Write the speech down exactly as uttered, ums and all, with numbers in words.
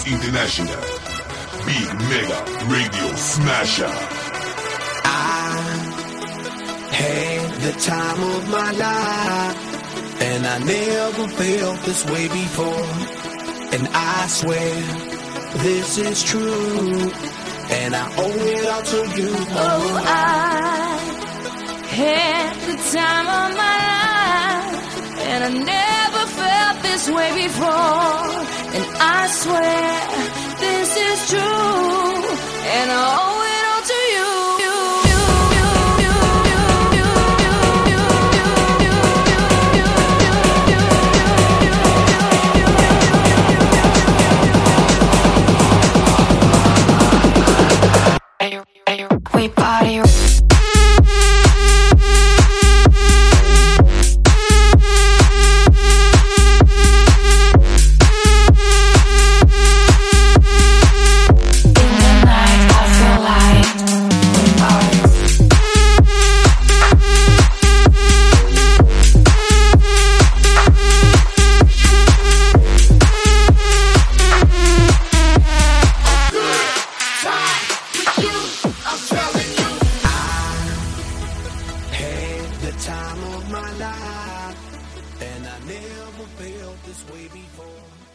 International. Big Mega Radio Smasher. I had the time of my life, and I never felt this way before. And I swear this is true, and I owe it all to you. Oh, I had the time of my life, and I never felt this way before. And I swear this is true, and I owe it all to you. We party. Time of my life, and I never felt this way before.